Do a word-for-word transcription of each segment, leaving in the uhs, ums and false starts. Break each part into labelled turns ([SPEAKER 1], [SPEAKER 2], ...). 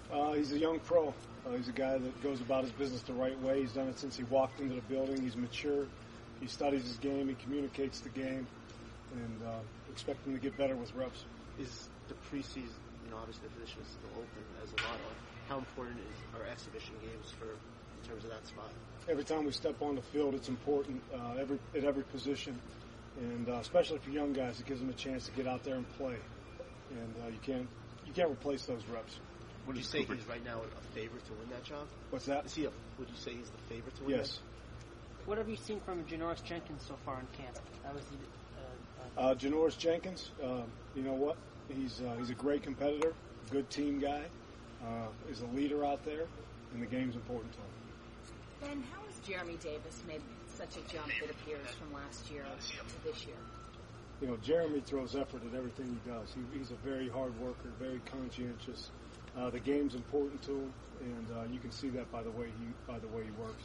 [SPEAKER 1] Uh, he's a young pro. Uh, he's a guy that goes about his business the right way. He's done it since he walked into the building. He's mature. He studies his game. He communicates the game. And uh, expect him to get better with reps.
[SPEAKER 2] Is the preseason, you know, obviously the position is still open as a lot of, how important is our exhibition games for in terms of that spot?
[SPEAKER 1] Every time we step on the field, it's important uh, every at every position. And uh, especially for young guys, it gives them a chance to get out there and play. And uh, you can't you can't replace those reps.
[SPEAKER 2] Would you say he's right now a favorite to win that job?
[SPEAKER 1] What's that?
[SPEAKER 2] Is he a, would you say he's the favorite to win
[SPEAKER 1] yes.
[SPEAKER 2] that?
[SPEAKER 3] What have you seen from Janoris Jenkins so far in camp? That was the, uh,
[SPEAKER 1] uh, Janoris Jenkins, uh, you know what? He's uh, he's a great competitor, good team guy. Uh, he's a leader out there, and the game's important to him.
[SPEAKER 4] Ben, how has Jeremy Davis made such a jump, it appears, from last year to this year?
[SPEAKER 1] You know, Jeremy throws effort at everything he does. He, he's a very hard worker, very conscientious. Uh, the game's important to him, and uh, you can see that by the way he by the way he works.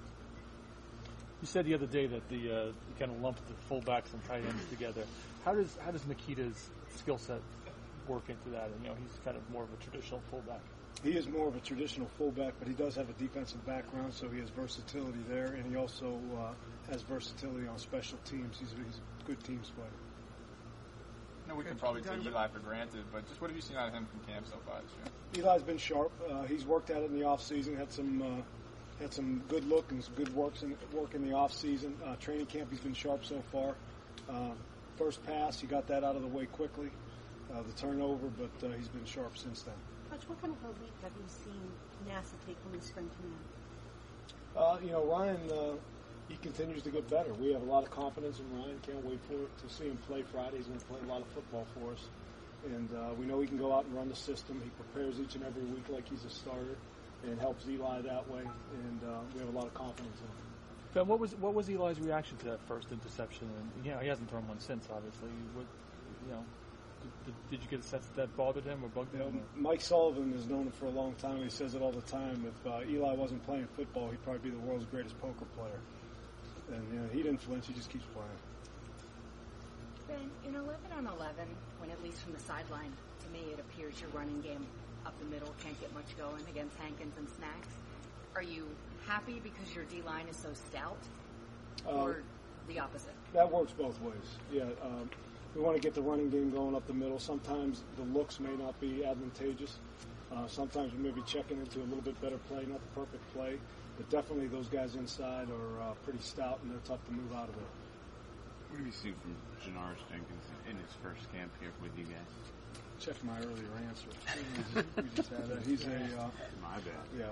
[SPEAKER 5] You said the other day that the uh, you kind of lumped the fullbacks and tight ends together. How does how does Nikita's skill set work into that? And, you know, he's kind of more of a traditional fullback.
[SPEAKER 1] He is more of a traditional fullback, but he does have a defensive background, so he has versatility there, and he also uh, has versatility on special teams. He's, he's a good teams player.
[SPEAKER 6] No, we can probably take Eli for granted, but just what have you seen out of him from camp so far this year?
[SPEAKER 1] Eli's been sharp. Uh, he's worked at it in the off season. Had some uh, had some good look and some good works in, work in the off season. Uh, training camp, he's been sharp so far. Uh, first pass, he got that out of the way quickly. Uh, the turnover, but uh, he's been sharp since then.
[SPEAKER 7] Coach, what kind of a leap have you seen NASA take from his spring command?
[SPEAKER 1] Uh, you know, Ryan, uh, he continues to get better. We have a lot of confidence in Ryan. Can't wait for it, to see him play Friday. He's going to play a lot of football for us. And uh, we know he can go out and run the system. He prepares each and every week like he's a starter and helps Eli that way. And uh, we have a lot of confidence in him.
[SPEAKER 5] Ben, what was what was Eli's reaction to that first interception? And, you know, he hasn't thrown one since, obviously. What, you know, did, did you get a sense that that bothered him or bugged him?
[SPEAKER 1] You know, Mike Sullivan has known him for a long time. He says it all the time. If uh, Eli wasn't playing football, he'd probably be the world's greatest poker player. And you know, he didn't flinch. He just keeps playing.
[SPEAKER 4] Ben, in eleven on eleven, when at least from the sideline, to me, it appears your running game up the middle can't get much going against Hankins and Snacks. Are you happy because your D-line is so stout, or uh, the opposite?
[SPEAKER 1] That works both ways. Yeah, um, we want to get the running game going up the middle. Sometimes the looks may not be advantageous. Uh, sometimes we may be checking into a little bit better play, not the perfect play. But definitely those guys inside are uh, pretty stout, and they're tough to move out of there.
[SPEAKER 8] What have you seen from Janoris Jenkins in his first camp here with you guys?
[SPEAKER 1] Check my earlier answer. we, just, we just had that. He's a... Uh,
[SPEAKER 8] my bad.
[SPEAKER 1] Yeah.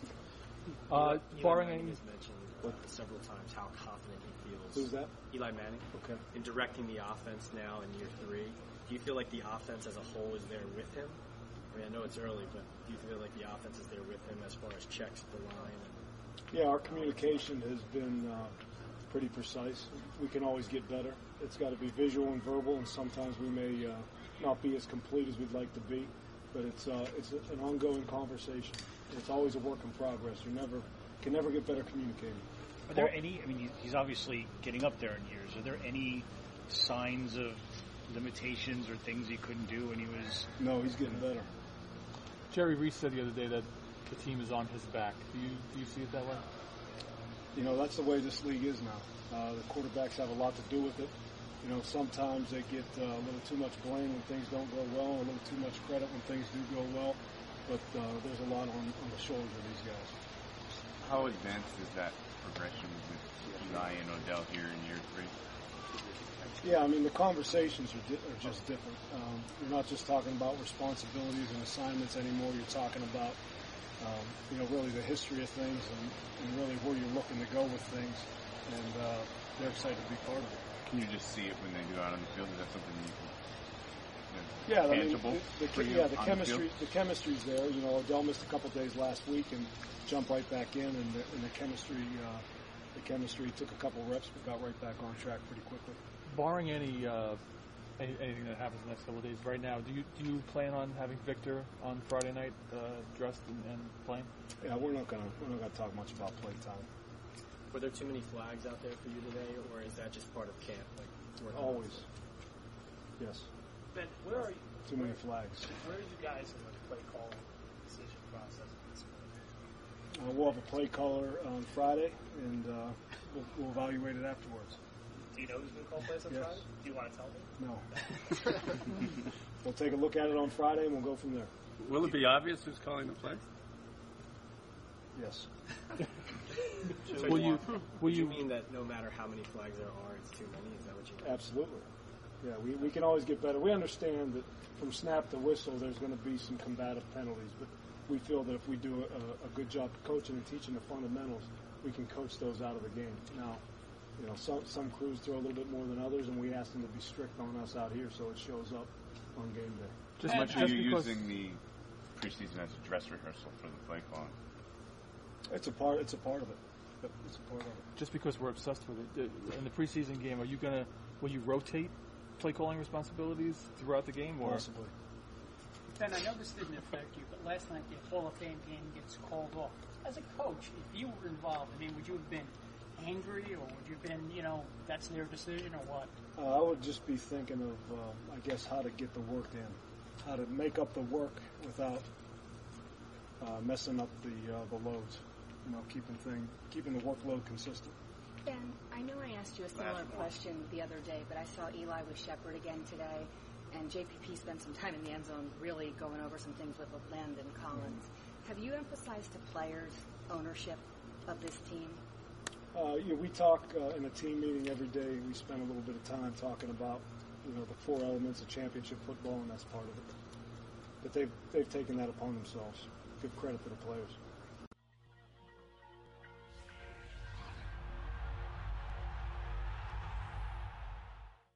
[SPEAKER 5] Uh, barring any...
[SPEAKER 9] has mentioned uh, several times how confident he feels.
[SPEAKER 1] Who's that?
[SPEAKER 9] Eli Manning.
[SPEAKER 1] Okay.
[SPEAKER 9] In directing the offense now in year three, do you feel like the offense as a whole is there with him? I mean, I know it's early, but do you feel like the offense is there with him as far as checks at the line? And
[SPEAKER 1] yeah, our communication has been uh, pretty precise. We can always get better. It's got to be visual and verbal, and sometimes we may uh, not be as complete as we'd like to be. But it's uh, it's an ongoing conversation. It's always a work in progress. You never can never get better communicating.
[SPEAKER 10] Are there any? I mean, he's obviously getting up there in years. Are there any signs of limitations or things he couldn't do when he was?
[SPEAKER 1] No, he's getting better.
[SPEAKER 5] Jerry Reese said the other day that the team is on his back. Do you do you see it that way?
[SPEAKER 1] You know, that's the way this league is now. Uh, the quarterbacks have a lot to do with it. You know, sometimes they get uh, a little too much blame when things don't go well, a little too much credit when things do go well. But uh, there's a lot on, on the shoulders of these guys.
[SPEAKER 8] How advanced is that progression with Eli and Odell here in year three?
[SPEAKER 1] Yeah, I mean, the conversations are, di- are just different. Um, you're not just talking about responsibilities and assignments anymore. You're talking about, um, you know, really the history of things and, and really where you're looking to go with things. And uh, they're excited to be part of it.
[SPEAKER 8] Can you just see it when they go out on the field? Is that something you can, you know,
[SPEAKER 1] yeah,
[SPEAKER 8] tangible
[SPEAKER 1] I mean, the, the,
[SPEAKER 8] for you
[SPEAKER 1] yeah, the
[SPEAKER 8] on
[SPEAKER 1] chemistry,
[SPEAKER 8] the,
[SPEAKER 1] the chemistry's there. You know, Odell missed a couple days last week and jumped right back in, and the, and the chemistry, uh, the chemistry took a couple reps, but got right back on track pretty quickly.
[SPEAKER 5] Barring any, uh, any anything that happens in the next couple of days, right now, do you do you plan on having Victor on Friday night uh, dressed and, and playing?
[SPEAKER 1] Yeah, we're not gonna we're not gonna talk much about play time.
[SPEAKER 9] Were there too many flags out there for you today, or is that just part of camp? Like
[SPEAKER 1] always. Yes.
[SPEAKER 3] Ben, where are you?
[SPEAKER 1] Too many flags.
[SPEAKER 3] Where are you guys in the play calling decision
[SPEAKER 1] we'll have a play caller on Friday, and uh, we'll, we'll evaluate it afterwards.
[SPEAKER 11] Do you know who's going to call plays on
[SPEAKER 1] Yes.
[SPEAKER 11] Friday? Do you want to tell me?
[SPEAKER 1] No. We'll take a look at it on Friday, and we'll go from there.
[SPEAKER 12] Will it be obvious who's calling the play?
[SPEAKER 1] Yes.
[SPEAKER 9] So
[SPEAKER 5] Will
[SPEAKER 9] do
[SPEAKER 5] you- will
[SPEAKER 9] do you
[SPEAKER 5] you-
[SPEAKER 9] mean that no matter how many flags there are, it's too many? Is that what you mean?
[SPEAKER 1] Absolutely. Yeah, we, we can always get better. We understand that from snap to whistle, there's going to be some combative penalties, but we feel that if we do a, a good job coaching and teaching the fundamentals, we can coach those out of the game. Now, you know, some some crews throw a little bit more than others, and we ask them to be strict on us out here so it shows up on game day.
[SPEAKER 8] Just much are you using the preseason as a dress rehearsal for the play calling?
[SPEAKER 1] It's a part. It's a part of it. Yep, It's a part of it.
[SPEAKER 5] Just because we're obsessed with it, uh, in the preseason game, are you gonna will you rotate play calling responsibilities throughout the game, or
[SPEAKER 1] Possibly.
[SPEAKER 3] Ben, I know this didn't affect you, but last night the Hall of Fame game gets called off. As a coach, if you were involved, I mean, would you have been angry, or would you have been, you know, that's their decision, or what?
[SPEAKER 1] Uh, I would just be thinking of, uh, I guess, how to get the work in, how to make up the work without uh, messing up the uh, the loads. You know, keeping thing, keeping the workload consistent.
[SPEAKER 4] Ben, I know I asked you a similar question the other day, but I saw Eli with Shepard again today, and J P P spent some time in the end zone really going over some things with Landon Collins. Have you emphasized to players ownership of this team?
[SPEAKER 1] Uh, you know, we talk uh, in a team meeting every day. We spend a little bit of time talking about, you know, the four elements of championship football, and that's part of it. But they've they've taken that upon themselves. Give credit to the players.